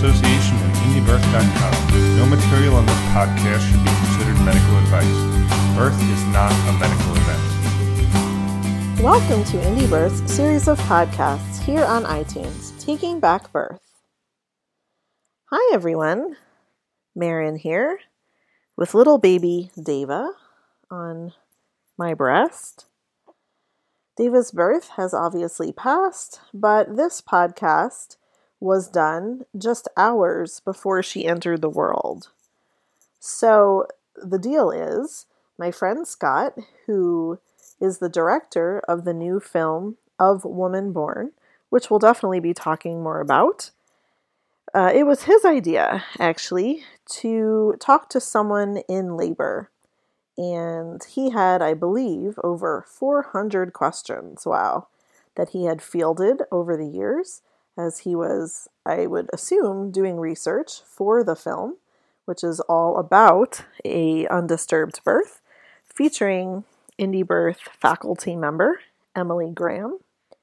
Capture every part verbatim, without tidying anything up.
association with indie birth dot com. No material on this podcast should be considered medical advice. Birth is not a medical event. Welcome to IndieBirth's series of podcasts here on iTunes, Taking Back Birth. Hi everyone, Marin here with little baby Deva on my breast. Deva's birth has obviously passed, but this podcast was done just hours before she entered the world. So the deal is, my friend Scott, who is the director of the new film Of Woman Born, which we'll definitely be talking more about, uh, it was his idea, actually, to talk to someone in labor. And he had, I believe, over four hundred questions, wow, that he had fielded over the years as he was, I would assume, doing research for the film, which is all about a undisturbed birth, featuring IndieBirth faculty member Emily Graham.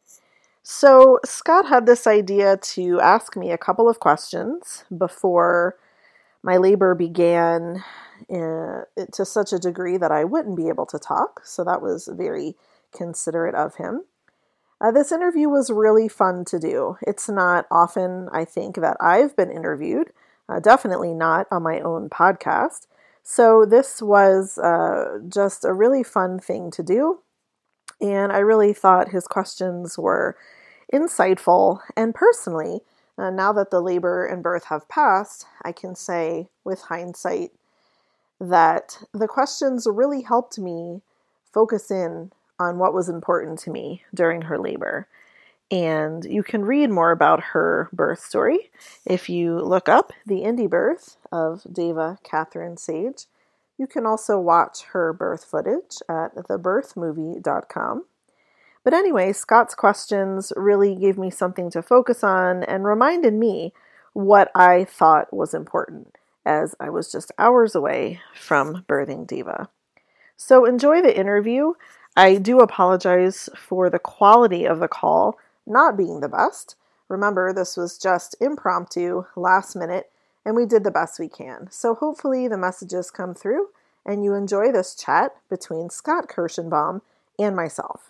So Scott had this idea to ask me a couple of questions before my labor began uh, to such a degree that I wouldn't be able to talk. So that was very considerate of him. Uh, this interview was really fun to do. It's not often, I think, that I've been interviewed, uh, definitely not on my own podcast. So this was uh, just a really fun thing to do. And I really thought his questions were insightful. And personally, uh, now that the labor and birth have passed, I can say with hindsight that the questions really helped me focus in on what was important to me during her labor. And you can read more about her birth story if you look up the indie birth of Deva Catherine Sage. You can also watch her birth footage at the birth movie dot com. But anyway, Scott's questions really gave me something to focus on and reminded me what I thought was important, as I was just hours away from birthing Deva. So enjoy the interview. I do apologize for the quality of the call not being the best. Remember, this was just impromptu, last minute, and we did the best we can. So hopefully the messages come through and you enjoy this chat between Scott Kirschenbaum and myself.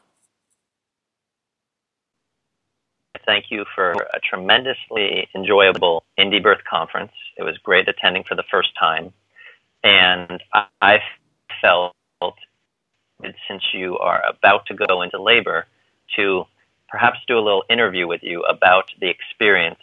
Thank you for a tremendously enjoyable Indie Birth conference. It was great attending for the first time. And I felt, since you are about to go into labor, to perhaps do a little interview with you about the experience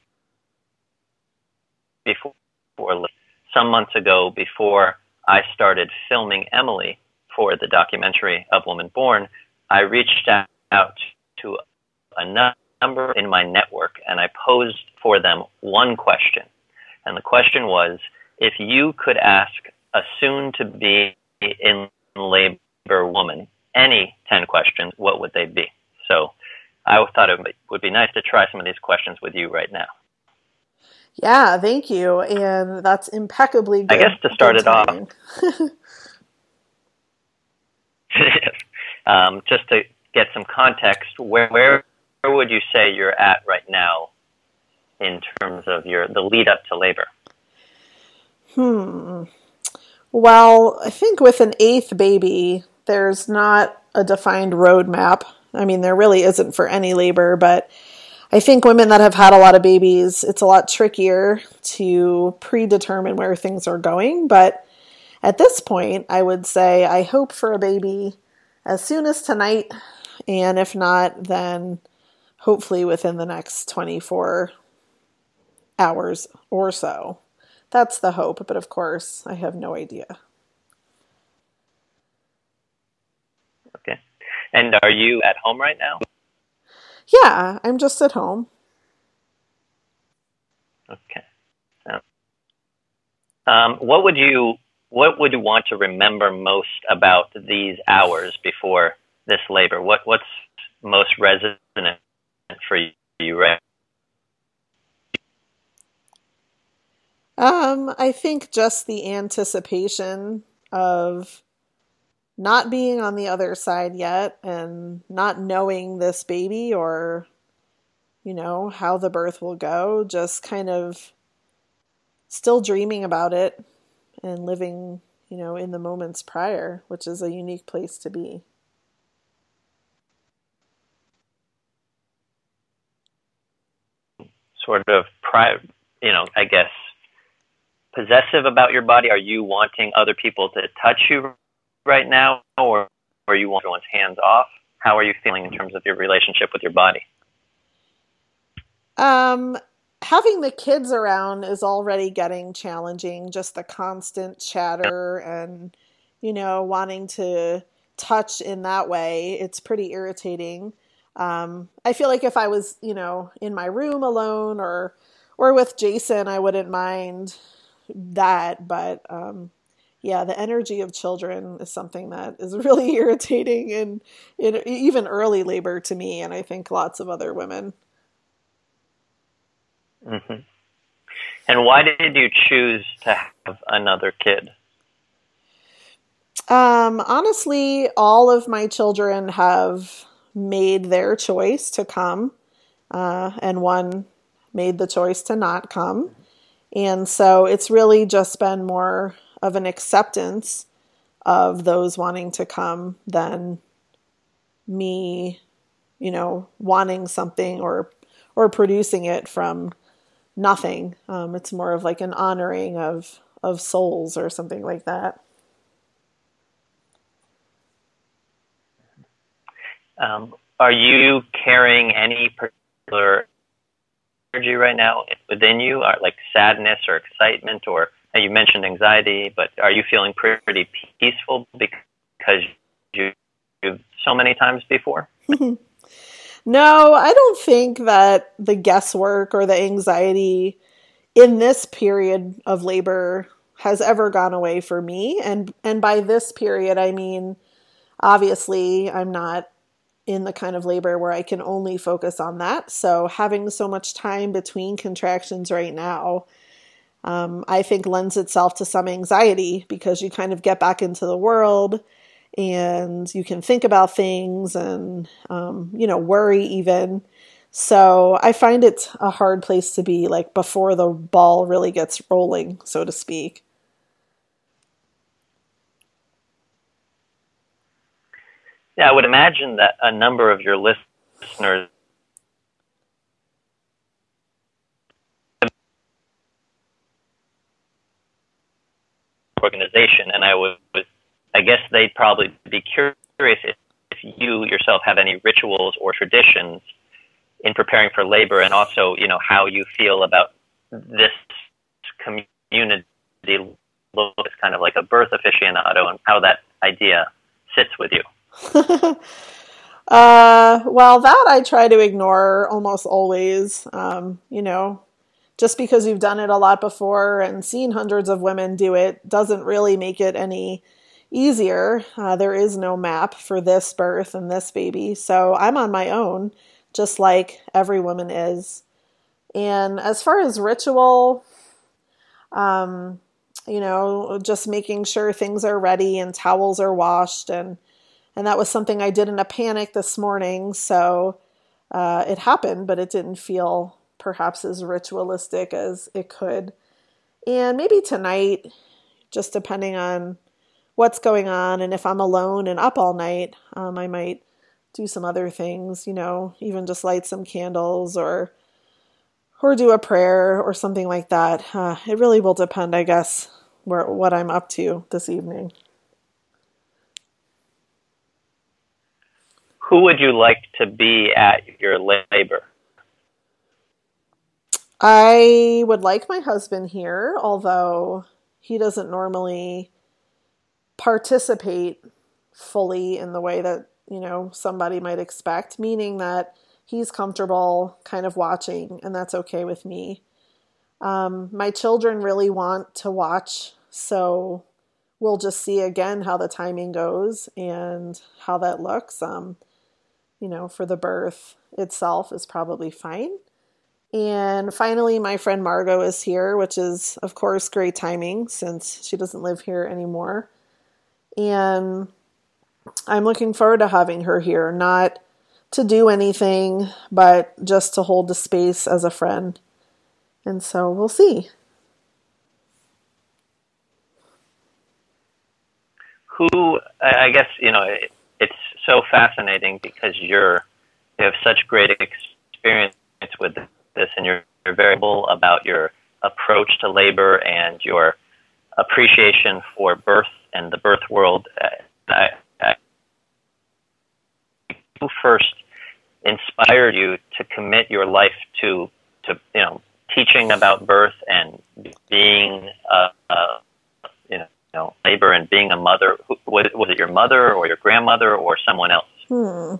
before, some months ago, before I started filming Emily for the documentary Of Woman Born. I reached out to a number in my network and I posed for them one question. And the question was, if you could ask a soon-to-be in labor woman any ten questions, what would they be? So I thought it would be nice to try some of these questions with you right now. Yeah, thank you. And that's impeccably good. I guess to start it off, um, just to get some context, where, where where would you say you're at right now in terms of your the lead up to labor? Hmm. Well, I think with an eighth baby, there's not a defined roadmap. I mean, there really isn't for any labor, but I think women that have had a lot of babies, it's a lot trickier to predetermine where things are going. But at this point, I would say I hope for a baby as soon as tonight. And if not, then hopefully within the next twenty-four hours or so. That's the hope. But of course, I have no idea. Okay. And are you at home right now? Yeah, I'm just at home. Okay. So, um, what would you what would you want to remember most about these hours before this labor? What what's most resonant for you, right? Um, I think just the anticipation of not being on the other side yet and not knowing this baby or, you know, how the birth will go, just kind of still dreaming about it and living, you know, in the moments prior, which is a unique place to be. Sort of, pri- you know, I guess, possessive about your body? Are you wanting other people to touch you right now, or or you want everyone's hands off? How are you feeling in terms of your relationship with your body? Um, having the kids around is already getting challenging. Just the constant chatter and, you know, wanting to touch in that way, it's pretty irritating. Um, I feel like if I was, you know, in my room alone or or with Jason, I wouldn't mind that, but um, yeah, the energy of children is something that is really irritating in, in even early labor to me, and I think lots of other women. Mm-hmm. And why did you choose to have another kid? Um, honestly, all of my children have made their choice to come, uh, and one made the choice to not come. And so it's really just been more of an acceptance of those wanting to come than me, you know, wanting something or or producing it from nothing. Um, it's more of like an honoring of of souls or something like that. Um, are you carrying any particular energy right now within you, or like sadness or excitement, or you mentioned anxiety, but are you feeling pretty peaceful because you, you've so many times before? No, I don't think that the guesswork or the anxiety in this period of labor has ever gone away for me. And, and by this period, I mean, obviously I'm not in the kind of labor where I can only focus on that. So having so much time between contractions right now, um, I think lends itself to some anxiety because you kind of get back into the world and you can think about things and, um, you know, worry even. So I find it a hard place to be, like before the ball really gets rolling, so to speak. Yeah, I would imagine that a number of your listeners organization, and I would, I guess they'd probably be curious if, if you yourself have any rituals or traditions in preparing for labor, and also, you know, how you feel about this community as kind of like a birth aficionado, and how that idea sits with you. uh, well, that I try to ignore almost always. Um, you know, just because you've done it a lot before and seen hundreds of women do it doesn't really make it any easier. Uh, there is no map for this birth and this baby. So I'm on my own, just like every woman is. And as far as ritual, um, you know, just making sure things are ready and towels are washed. And, and that was something I did in a panic this morning. So uh, it happened, but it didn't feel perhaps as ritualistic as it could. And maybe tonight, just depending on what's going on, and if I'm alone and up all night, um, I might do some other things, you know, even just light some candles or or do a prayer or something like that. Uh, it really will depend, I guess, where what I'm up to this evening. Who would you like to be at your labor? I would like my husband here, although he doesn't normally participate fully in the way that, you know, somebody might expect, meaning that he's comfortable kind of watching, and that's okay with me. Um, my children really want to watch, so we'll just see again how the timing goes and how that looks. Um, you know, for the birth itself is probably fine. And finally, my friend Margot is here, which is, of course, great timing since she doesn't live here anymore. And I'm looking forward to having her here, not to do anything, but just to hold the space as a friend. And so we'll see. who, I guess, you know, it, it's so fascinating because you're, you have such great experience with this, and you're, you're very able about your approach to labor and your appreciation for birth and the birth world. I, I, who first inspired you to commit your life to, to you know, teaching about birth and being, uh, uh, you know, you know, labor and being a mother? Was, was it your mother or your grandmother or someone else? Hmm.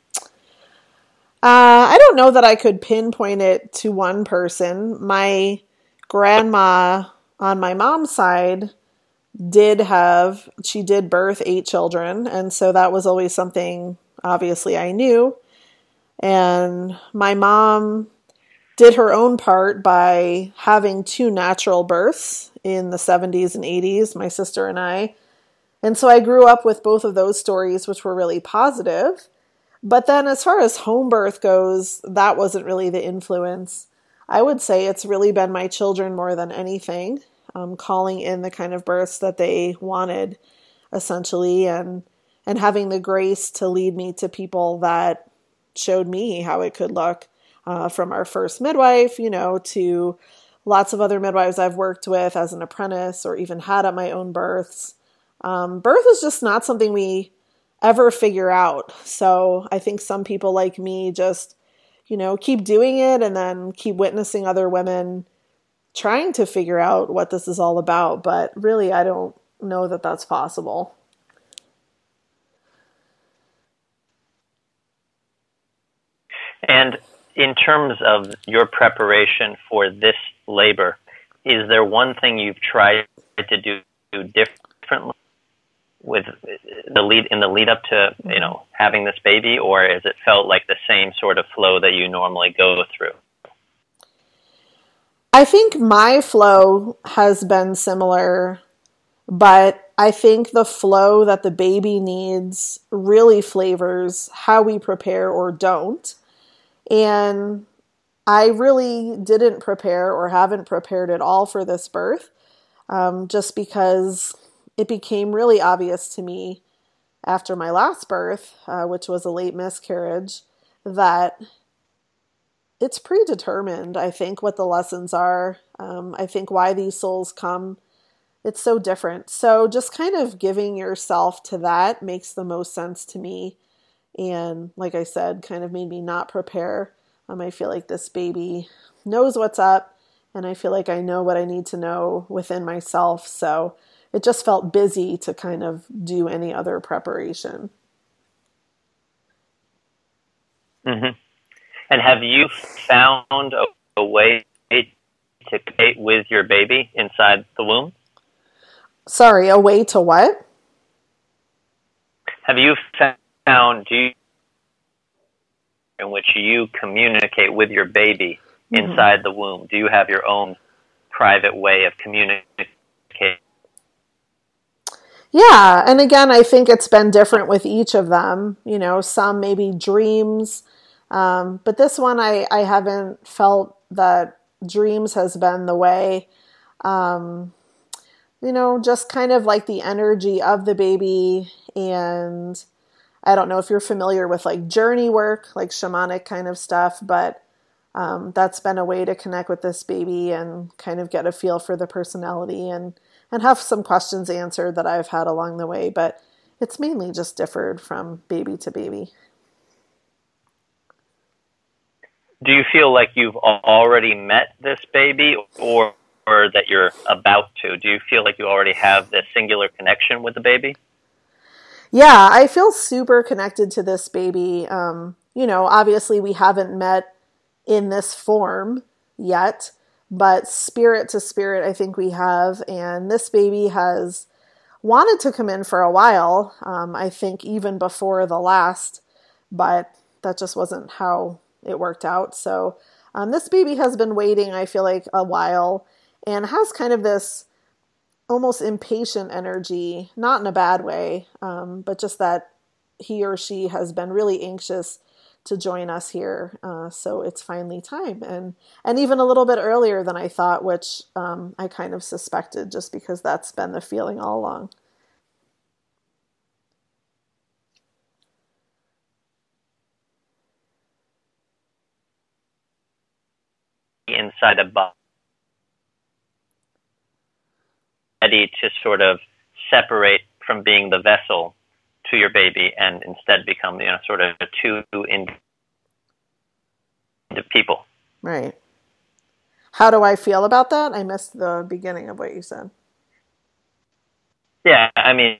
Uh, I don't know that I could pinpoint it to one person. My grandma on my mom's side did have, she did birth eight children. And so that was always something, obviously, I knew. And my mom did her own part by having two natural births in the seventies and eighties, my sister and I. And so I grew up with both of those stories, which were really positive. But then as far as home birth goes, that wasn't really the influence. I would say it's really been my children more than anything, um, calling in the kind of births that they wanted, essentially, and and having the grace to lead me to people that showed me how it could look, uh, from our first midwife, you know, to lots of other midwives I've worked with as an apprentice or even had at my own births. Um, birth is just not something we ever figure out. So I think some people like me just, you know, keep doing it and then keep witnessing other women trying to figure out what this is all about. But really, I don't know that that's possible. And in terms of your preparation for this labor, is there one thing you've tried to do differently with the lead in the lead up to, you know, having this baby, or has it felt like the same sort of flow that you normally go through? I think my flow has been similar, but I think the flow that the baby needs really flavors how we prepare or don't. And I really didn't prepare or haven't prepared at all for this birth, um, just because it became really obvious to me after my last birth, uh, which was a late miscarriage, that it's predetermined, I think, what the lessons are. Um, I think why these souls come, it's so different. So just kind of giving yourself to that makes the most sense to me. And like I said, kind of made me not prepare. Um, I feel like this baby knows what's up, and I feel like I know what I need to know within myself. So it just felt busy to kind of do any other preparation. Mm-hmm. And have you found a, a way to communicate with your baby inside the womb? Sorry, a way to what? Have you found do you, in which you communicate with your baby mm-hmm. inside the womb? Do you have your own private way of communicating? Yeah, and again, I think it's been different with each of them. You know, some maybe dreams, um, but this one I, I haven't felt that dreams has been the way. Um, you know, just kind of like the energy of the baby. And I don't know if you're familiar with like journey work, like shamanic kind of stuff, but um, that's been a way to connect with this baby and kind of get a feel for the personality and and have some questions answered that I've had along the way, but it's mainly just differed from baby to baby. Do you feel like you've already met this baby, or, or that you're about to? Do you feel like you already have this singular connection with the baby? Yeah, I feel super connected to this baby. Um, you know, obviously we haven't met in this form yet, but spirit to spirit, I think we have. And this baby has wanted to come in for a while. Um, I think even before the last, but that just wasn't how it worked out. So um, this baby has been waiting, I feel like, a while and has kind of this almost impatient energy, not in a bad way, um, but just that he or she has been really anxious to join us here. Uh, so it's finally time. And, and even a little bit earlier than I thought, which um, I kind of suspected just because that's been the feeling all along. inside a body ready to sort of separate from being the vessel to your baby and instead become, you know, sort of two into people. Right. How do I feel about that? I missed the beginning of what you said. Yeah, I mean,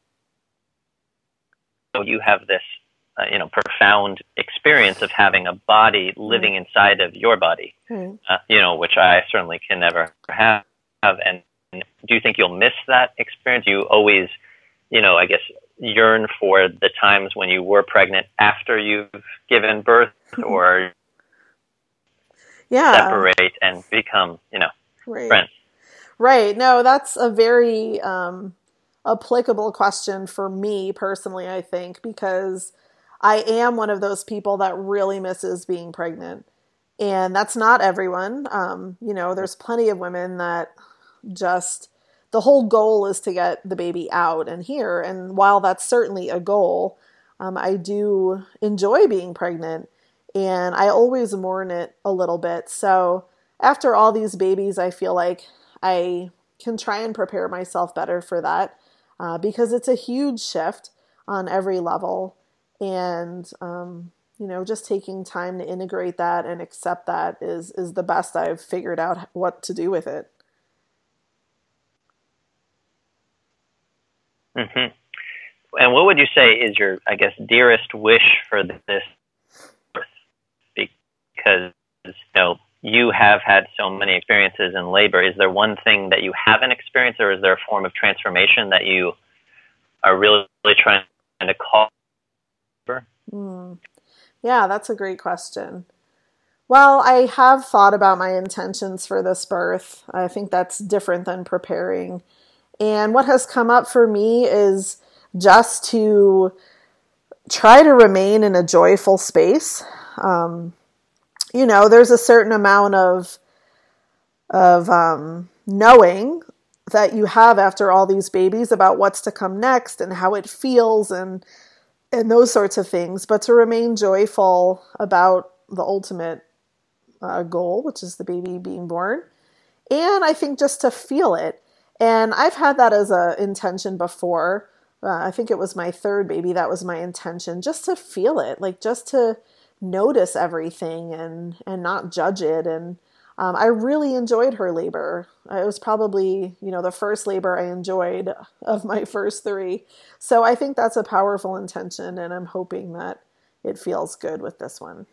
you have this, uh, you know, profound experience of having a body living mm. inside of your body, mm. uh, you know, which I certainly can never have. And do you think you'll miss that experience? You always, you know, I guess, yearn for the times when you were pregnant after you've given birth, or yeah. separate and become, you know, right. friends? Right. No, that's a very um, applicable question for me personally, I think, because I am one of those people that really misses being pregnant. And that's not everyone. Um, you know, there's plenty of women that just, the whole goal is to get the baby out and here. And while that's certainly a goal, um, I do enjoy being pregnant, and I always mourn it a little bit. So after all these babies, I feel like I can try and prepare myself better for that, uh, because it's a huge shift on every level. And, um, you know, just taking time to integrate that and accept that is, is the best I've figured out what to do with it. Mm-hmm. And what would you say is your, I guess, dearest wish for this birth? Because, you know, you have had so many experiences in labor. Is there one thing that you haven't experienced, or is there a form of transformation that you are really, really trying to call for? Mm. Yeah, that's a great question. Well, I have thought about my intentions for this birth. I think that's different than preparing. And what has come up for me is just to try to remain in a joyful space. Um, you know, there's a certain amount of of um, knowing that you have after all these babies about what's to come next and how it feels and and those sorts of things. But to remain joyful about the ultimate uh, goal, which is the baby being born. And I think just to feel it. And I've had that as an intention before. Uh, I think it was my third baby. That was my intention, just to feel it, like just to notice everything and, and not judge it. And um, I really enjoyed her labor. It was probably, you know, the first labor I enjoyed of my first three. So I think that's a powerful intention, and I'm hoping that it feels good with this one.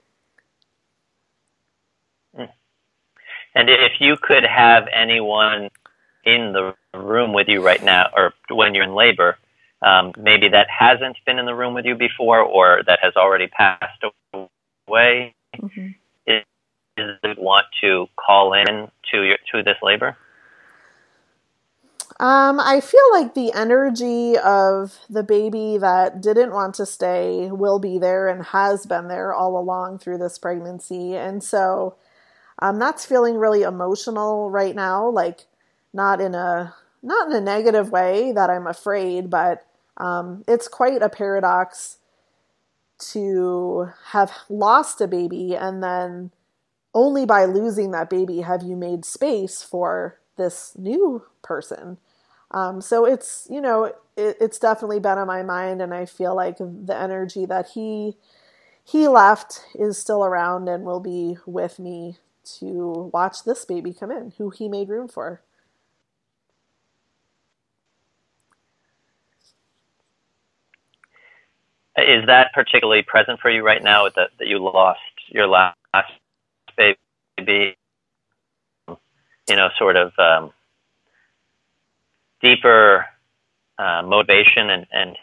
And if you could have anyone in the room with you right now, or when you're in labor, um, maybe that hasn't been in the room with you before, or that has already passed away, mm-hmm. is, is it want to call in to your to this labor? Um, I feel like the energy of the baby that didn't want to stay will be there and has been there all along through this pregnancy. And so um, that's feeling really emotional right now, like not in a not in a negative way that I'm afraid, but um, it's quite a paradox to have lost a baby, and then only by losing that baby have you made space for this new person. Um, so it's, you know, it, it's definitely been on my mind, and I feel like the energy that he he left is still around and will be with me to watch this baby come in, who he made room for. Is that particularly present for you right now, that, that you lost your last baby? You know, sort of um, deeper uh, motivation and, and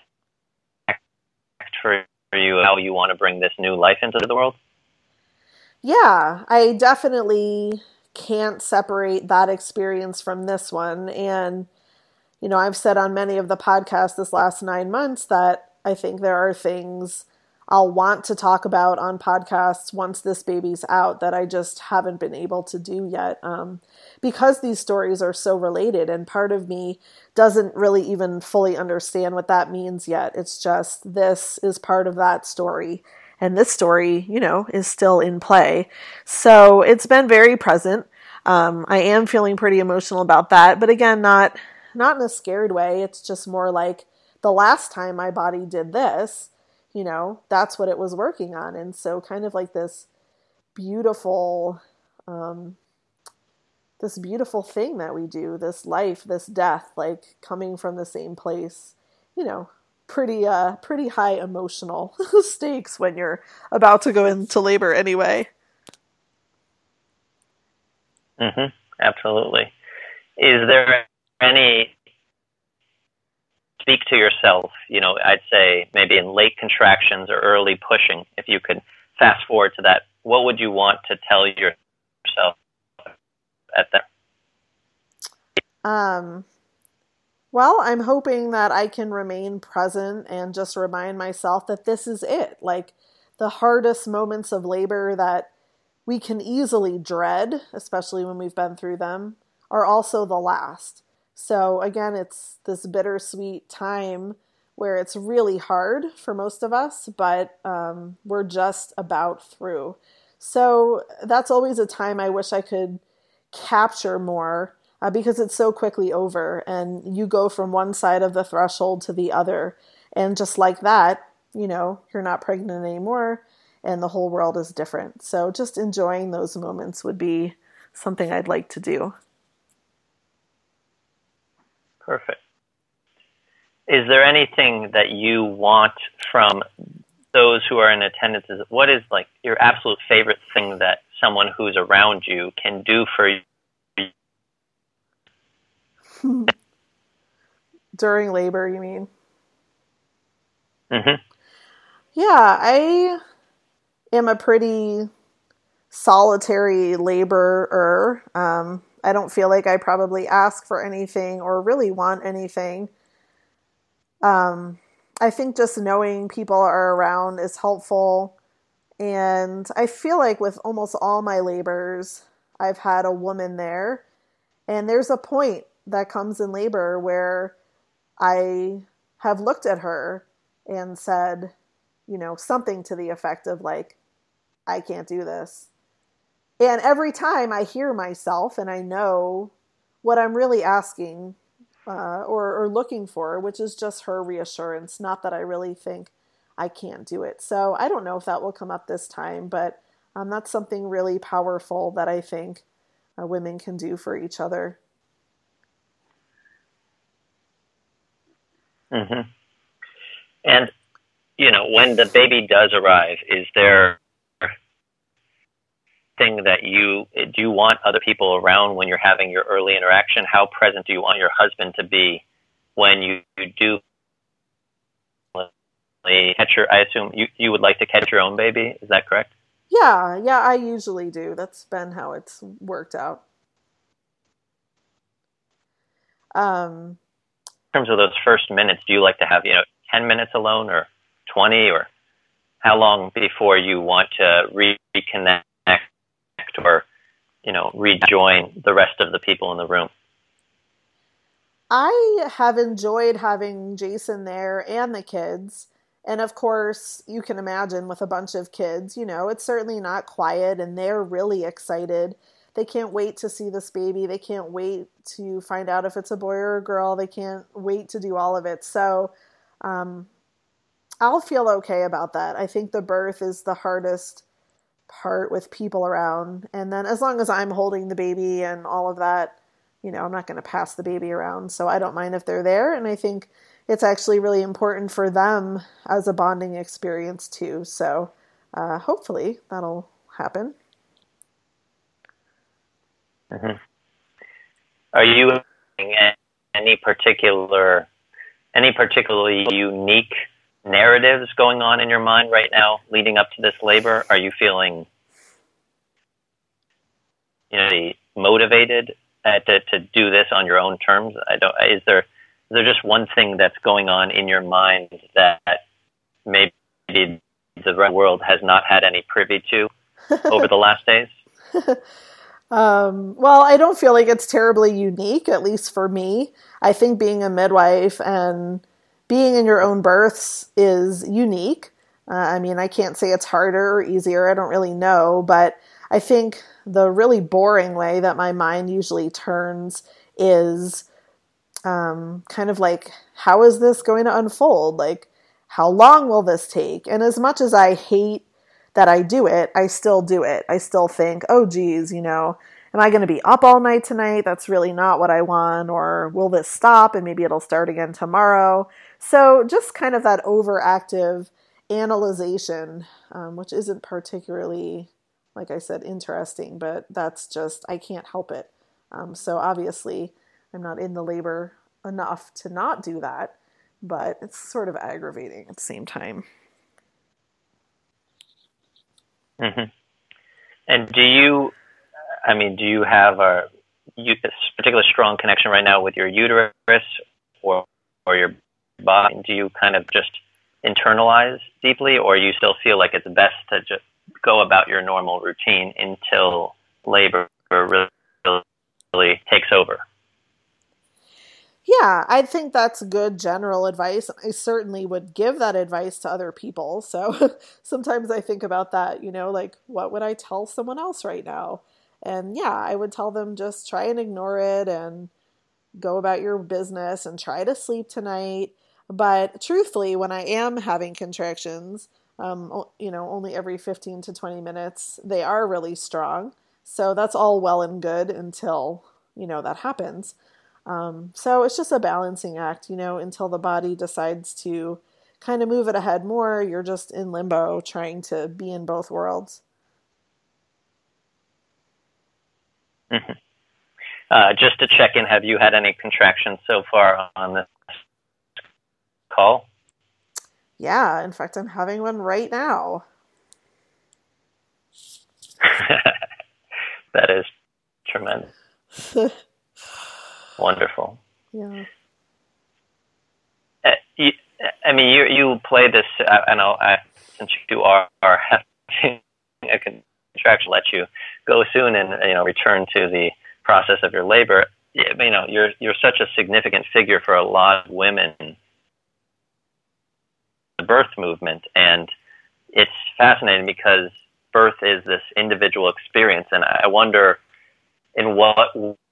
for you, how you want to bring this new life into the world? Yeah, I definitely can't separate that experience from this one. And, you know, I've said on many of the podcasts this last nine months that I think there are things I'll want to talk about on podcasts once this baby's out that I just haven't been able to do yet, um, because these stories are so related, and part of me doesn't really even fully understand what that means yet. It's just, this is part of that story, and this story, you know, is still in play. So it's been very present. um, I am feeling pretty emotional about that. But again, not not in a scared way. It's just more like the last time my body did this, you know, that's what it was working on. And so kind of like this beautiful, um, this beautiful thing that we do, this life, this death, like coming from the same place, you know, pretty, uh, pretty high emotional stakes when you're about to go into labor anyway. Mm-hmm. Absolutely. Is there any, speak to yourself, you know, I'd say maybe in late contractions or early pushing, if you could fast forward to that, what would you want to tell yourself at that? Um, well, I'm hoping that I can remain present and just remind myself that this is it. Like the hardest moments of labor that we can easily dread, especially when we've been through them, are also the last. So again, it's this bittersweet time where it's really hard for most of us, but um, we're just about through. So that's always a time I wish I could capture more uh, because it's so quickly over and you go from one side of the threshold to the other. And just like that, you know, you're not pregnant anymore and the whole world is different. So just enjoying those moments would be something I'd like to do. Perfect. Is there anything that you want from those who are in attendance? What is like your absolute favorite thing that someone who's around you can do for you? During labor, you mean? Mm-hmm. Yeah, I am a pretty solitary laborer. Um, I don't feel like I probably ask for anything or really want anything. Um, I think just knowing people are around is helpful. And I feel like with almost all my labors, I've had a woman there. And there's a point that comes in labor where I have looked at her and said, you know, something to the effect of like, I can't do this. And every time I hear myself and I know what I'm really asking uh, or, or looking for, which is just her reassurance, not that I really think I can't do it. So I don't know if that will come up this time, but um, that's something really powerful that I think uh, women can do for each other. Mm-hmm. And, you know, when the baby does arrive, is there thing that you, do you want other people around when you're having your early interaction? How present do you want your husband to be when you, you do catch your, I assume you, you would like to catch your own baby. Is that correct? Yeah. Yeah. I usually do. That's been how it's worked out. Um, In terms of those first minutes, do you like to have, you know, ten minutes alone or twenty, or how long before you want to reconnect or, you know, rejoin the rest of the people in the room? I have enjoyed having Jason there and the kids. And of course, you can imagine with a bunch of kids, you know, it's certainly not quiet and they're really excited. They can't wait to see this baby. They can't wait to find out if it's a boy or a girl. They can't wait to do all of it. So um, I'll feel okay about that. I think the birth is the hardest part with people around. And then as long as I'm holding the baby and all of that, you know, I'm not going to pass the baby around. So I don't mind if they're there. And I think it's actually really important for them as a bonding experience too. So uh, hopefully that'll happen. Mm-hmm. Are you having any particular, any particularly unique narratives going on in your mind right now leading up to this labor? Are you feeling, you know, motivated uh, to, to do this on your own terms? I don't, is there, is there just one thing that's going on in your mind that maybe the world has not had any privy to over the last days? Um, well, I don't feel like it's terribly unique, at least for me. I think being a midwife and being in your own births is unique. Uh, I mean, I can't say it's harder or easier. I don't really know, but I think the really boring way that my mind usually turns is um, kind of like, how is this going to unfold? Like, how long will this take? And as much as I hate that I do it, I still do it. I still think, oh, geez, you know, am I going to be up all night tonight? That's really not what I want. Or will this stop and maybe it'll start again tomorrow? So just kind of that overactive analyzation, um, which isn't particularly, like I said, interesting, but that's just, I can't help it. Um, so obviously I'm not in the labor enough to not do that, but it's sort of aggravating at the same time. Mm-hmm. And do you, I mean, do you have a, you, a particular strong connection right now with your uterus or or your body? Do you kind of just internalize deeply, or you still feel like it's best to just go about your normal routine until labor really, really takes over? Yeah, I think that's good general advice. I certainly would give that advice to other people. So sometimes I think about that, you know, like, what would I tell someone else right now? And yeah, I would tell them just try and ignore it and go about your business and try to sleep tonight. But truthfully, when I am having contractions, um, you know, only every fifteen to twenty minutes, they are really strong. So that's all well and good until, you know, that happens. Um, so it's just a balancing act, you know, until the body decides to kind of move it ahead more. You're just in limbo trying to be in both worlds. Mm-hmm. Uh, just to check in, have you had any contractions so far on this call? Yeah, in fact, I'm having one right now. That is tremendous. Wonderful. Yeah. Uh, you, I mean, you you play this. I, I know I, since you are, are having a contraction, let you go soon and you know return to the process of your labor. You know, you're you're such a significant figure for a lot of women in the birth movement, and it's fascinating because birth is this individual experience, and I wonder in what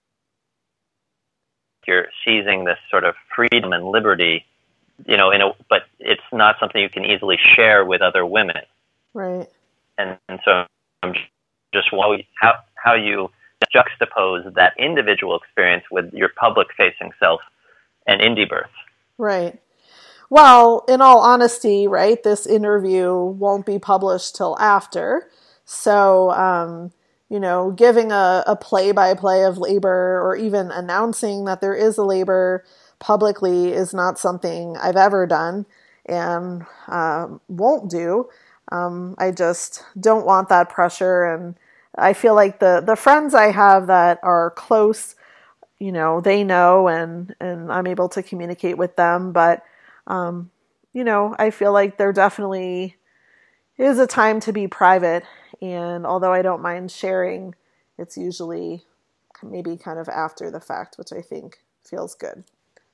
you're seizing this sort of freedom and liberty, you know, in a, but it's not something you can easily share with other women. Right. And, and so I'm just wondering how, how you juxtapose that individual experience with your public-facing self and indie birth. Right. Well, in all honesty, right, this interview won't be published till after. So, um, you know, giving a, a play-by-play of labor or even announcing that there is a labor publicly is not something I've ever done and um, won't do. Um, I just don't want that pressure. And I feel like the, the friends I have that are close, you know, they know and, and I'm able to communicate with them. But, um, you know, I feel like there definitely is a time to be private. And although I don't mind sharing, it's usually maybe kind of after the fact, which I think feels good.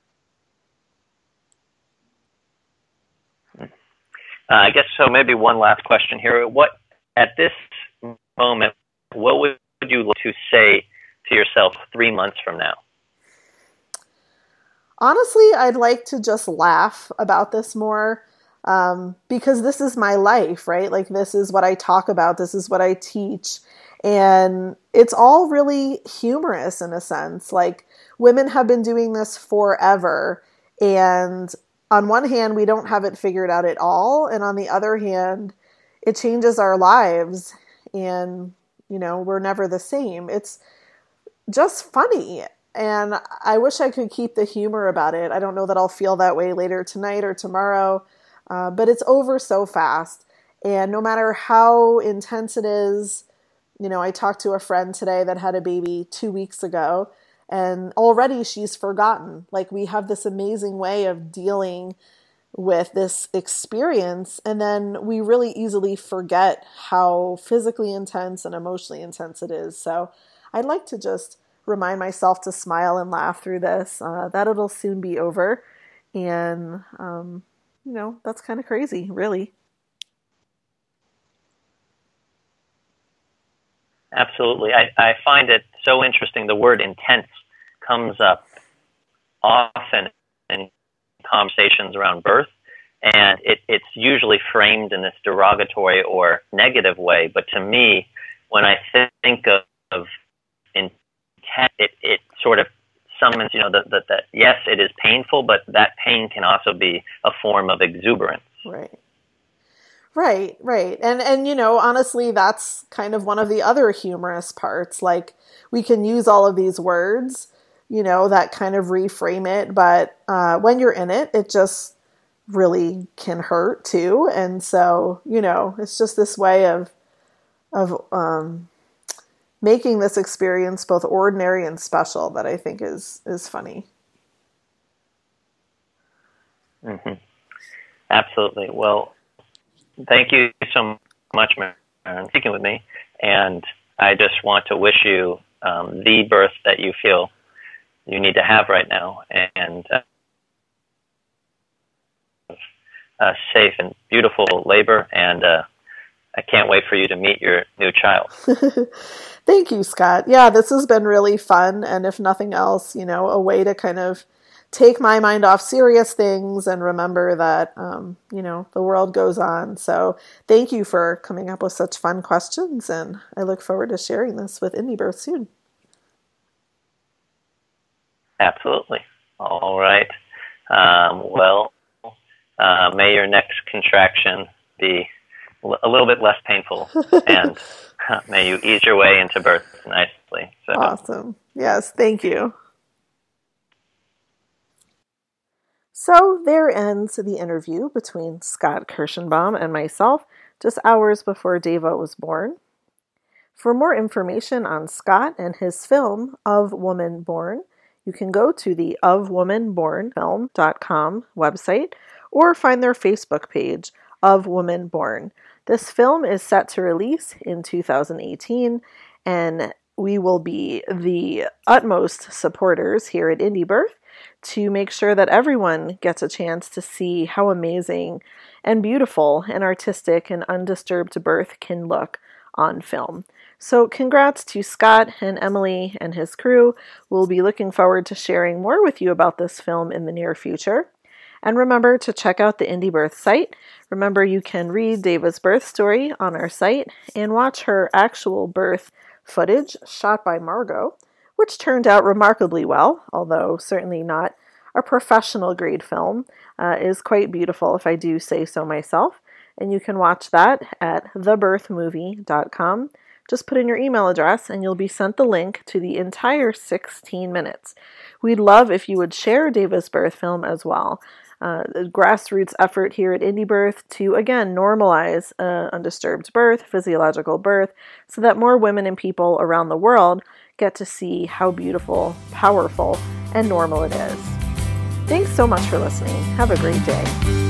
Uh, I guess so. Maybe one last question here. What, at this moment, what would you like to say to yourself three months from now? Honestly, I'd like to just laugh about this more. Um, because this is my life, right? Like this is what I talk about. This is what I teach. And it's all really humorous in a sense. Like women have been doing this forever. And on one hand, we don't have it figured out at all. And on the other hand, it changes our lives and, you know, we're never the same. It's just funny. And I wish I could keep the humor about it. I don't know that I'll feel that way later tonight or tomorrow. Uh, but it's over so fast. And no matter how intense it is, you know, I talked to a friend today that had a baby two weeks ago, and already she's forgotten. Like we have this amazing way of dealing with this experience, and then we really easily forget how physically intense and emotionally intense it is. So I'd like to just remind myself to smile and laugh through this, uh, that it'll soon be over. And, um, you know, that's kind of crazy, really. Absolutely. I, I find it so interesting. The word intense comes up often in conversations around birth, and it, it's usually framed in this derogatory or negative way. But to me, when I think of, of intense, it, it sort of summons, you know, that, that, that yes, it is painful, but that pain can also be a form of exuberance. Right. Right, right. And, and, you know, honestly, that's kind of one of the other humorous parts. Like, we can use all of these words, you know, that kind of reframe it. But uh, when you're in it, it just really can hurt too. And so, you know, it's just this way of, of um, making this experience both ordinary and special that I think is, is funny. Mm-hmm. Absolutely. Well, thank you so much, Maren, for speaking with me. And I just want to wish you um, the birth that you feel you need to have right now, and uh, uh, safe and beautiful labor. And uh, I can't wait for you to meet your new child. Thank you, Scott. Yeah, this has been really fun. And if nothing else, you know, a way to kind of take my mind off serious things and remember that, um, you know, the world goes on. So thank you for coming up with such fun questions. And I look forward to sharing this with Indie Birth soon. Absolutely. All right. Um, well, uh, may your next contraction be a little bit less painful, and may you ease your way into birth nicely. So. Awesome. Yes, thank you. So there ends the interview between Scott Kirschenbaum and myself just hours before Deva was born. For more information on Scott and his film, Of Woman Born, you can go to the of woman born film dot com website or find their Facebook page, Of Woman Born. This film is set to release in two thousand eighteen, and we will be the utmost supporters here at Indie Birth to make sure that everyone gets a chance to see how amazing and beautiful and artistic and undisturbed birth can look on film. So congrats to Scott and Emily and his crew. We'll be looking forward to sharing more with you about this film in the near future. And remember to check out the Indie Birth site. Remember, you can read Deva's birth story on our site and watch her actual birth footage shot by Margot, which turned out remarkably well, although certainly not a professional grade film. Uh, is quite beautiful, if I do say so myself. And you can watch that at the birth movie dot com. Just put in your email address and you'll be sent the link to the entire sixteen minutes. We'd love if you would share Deva's birth film as well. Uh, the grassroots effort here at Indie Birth to, again, normalize uh, undisturbed birth, physiological birth, so that more women and people around the world get to see how beautiful, powerful, and normal it is. Thanks so much for listening. Have a great day.